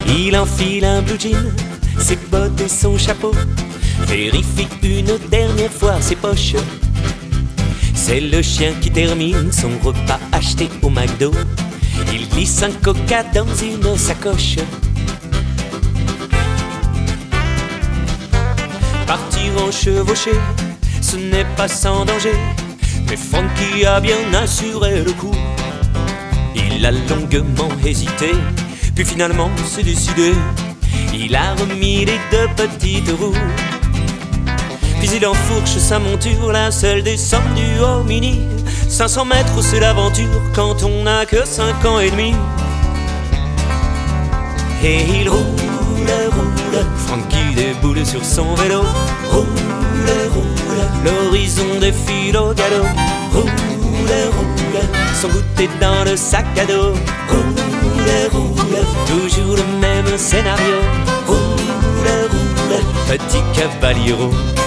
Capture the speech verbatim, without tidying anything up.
Il enfile un blue jean, ses bottes et son chapeau, vérifie une dernière fois ses poches. C'est le chien qui termine son repas acheté au McDo. Il glisse un coca dans une sacoche. Partir en chevauché, ce n'est pas sans danger, mais Frankie a bien assuré le coup. Il a longuement hésité, puis finalement s'est décidé. Il a remis les deux petites roues, puis il enfourche sa monture, la seule descendue au mini. Cinq cents mètres c'est l'aventure quand on n'a que cinq ans et demi. Et il roule, roule, Frankie déboule sur son vélo. Roule, roule, l'horizon défile au galop. Roule, roule, son goûter dans le sac à dos. Roule, roule, toujours le même scénario. Roule, roule, petit cavaliero.